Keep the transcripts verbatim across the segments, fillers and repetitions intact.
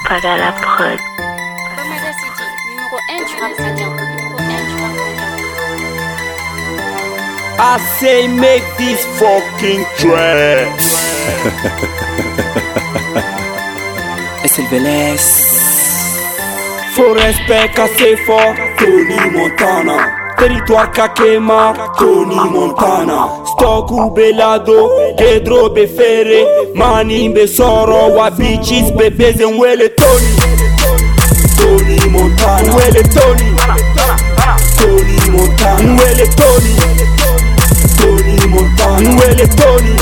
Paga la prod. Omega City, numéro un du rap sadien. Numéro un du rap sadien. I say make this fucking track. S L V L S. Faut respect cassé fort, Tony Montana. Territoire Kakema, Tony Montana. Stock ou belado, Gedro befere. Manimbe soro, wa bitches bebeze nwele Tony. Tony Montana, nwele Tony. Tony Montana, nwele Tony. Tony Montana, nwele Tony.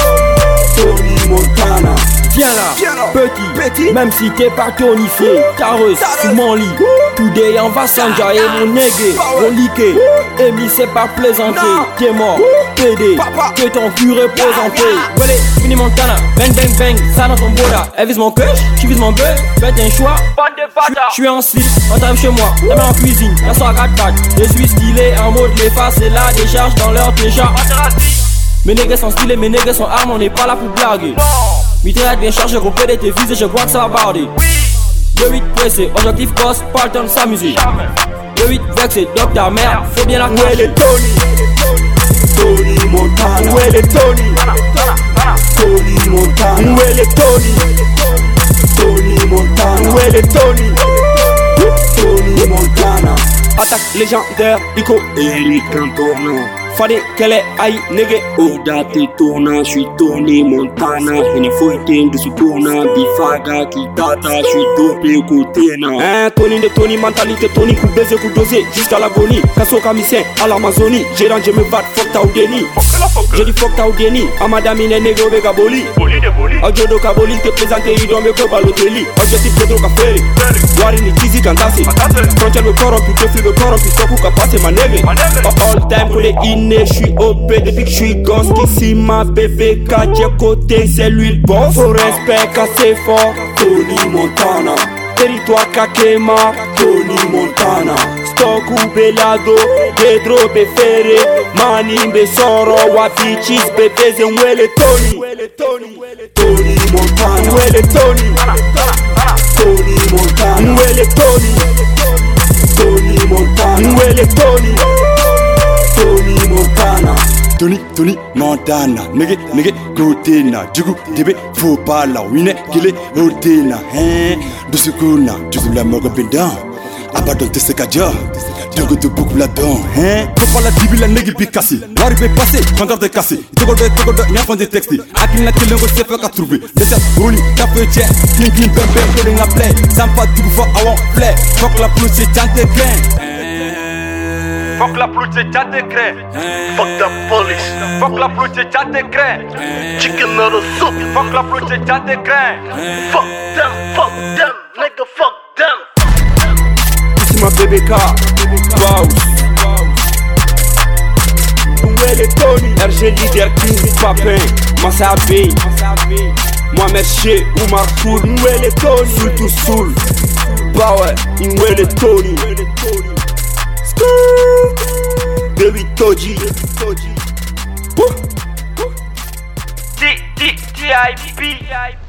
Tony Montana. Viens là, petit, petit, même si t'es pas tonifié, tareuse, sous mon lit. Today on va s'enjailler mon négué, reliqué. Amy c'est pas plaisanté, t'es mort, P D, que ton cul représenté. Welle, fini Montana, bang bang bang, ça dans ton boda. Elle vise mon cœur, tu vises mon bœuf, faites un choix. Je suis en slip, on t'arrive chez moi, la main en cuisine, la soirée à quatre pattes. Je suis stylé en mode les faces et la décharge dans leur déjà. Mes nègres sont stylés, mes nègres sont armes, on n'est pas là pour blaguer. Mitraillette bien chargé, gros P D tes vis et je vois que ça va barder. deux huit pressé, objectif gosse, pas le temps de s'amuser. deux huit vexé, dope ta mère, faut bien la Où est le Tony? Tony Montana. Où est le Tony? Tony Montana. Où est le Tony? Tony Montana. Où est le Tony? Tony Montana. Attaque légendaire, Ico Eric Cantona. Fallait qu'elle ait aïe, négué. Oda te tourna, j'suis Tony Montana. Une foïtine de tourna, bifaga qui tata, j'suis dopé au côté na. Hein, Tony de Tony, mentalité Tony, coup baiser, coup dosé, jusqu'à l'agonie. Kasso kamicien, à l'Amazonie. J'ai rangé mes vattes, fuck ta ou déni. J'ai dit fuck ta ou déni. A madame in négué au Begaboli. Audio Kaboli, te présenté, il doit me faire balotelli. Objectif Pedro Café. Wari ni tizi kandasi. Frontière me corrompu, te flic me corrompu, stop ou capacé, ma négué. All time pour les in. Je suis O P depuis que je suis gosse. Ici ma bébé Katia côté c'est lui le boss. Faut respect cassé fort, Tony Montana. Territoire Kakema, Tony Montana. Stock ou belado, Gedro befere. Manimbe soro, wa bitches bebeze nwele Tony. Tony Montana, nwele Tony. Tony Montana, nwele Tony. Tony Montana, nwele Tony. Tony Montana. Tony, Tony Montana. Nigga, nigga, Kotena. Djugu, Debe, faut pas la winner, qu'il est Otena. Hein, de ce coup, na, tu la mort benda. Abandonne tes secadja. Djugu de beaucoup là-dedans, hein. Faut pas la dibi la nigga bicassi. Wari be passé, vendeur de cassé. Togo de togo de, n'y de texte. Akin la télé, on s'est fait qu'à trouver. Déjà, Oli, tapé, tiens. King, king, bam, bam, calling a play. Sampa, du coup, I want play. Fuck la plus, c'est tant de gain. Fuck la pluie, c'est déjà décret. Fuck the police. Fuck la pluie, c'est déjà décret. Chicken noodle soup. Fuck la pluie, c'est déjà décret. Fuck them, fuck them, nigga, fuck them. Ici ma bébé K. Wow. Où est le Tony? R G leader King Papin. Massa B. Moi Mercier ou Marcoul. Où est le Tony? Soul to soul. Bah ouais. Où est le Tony? Baby Toji. T I P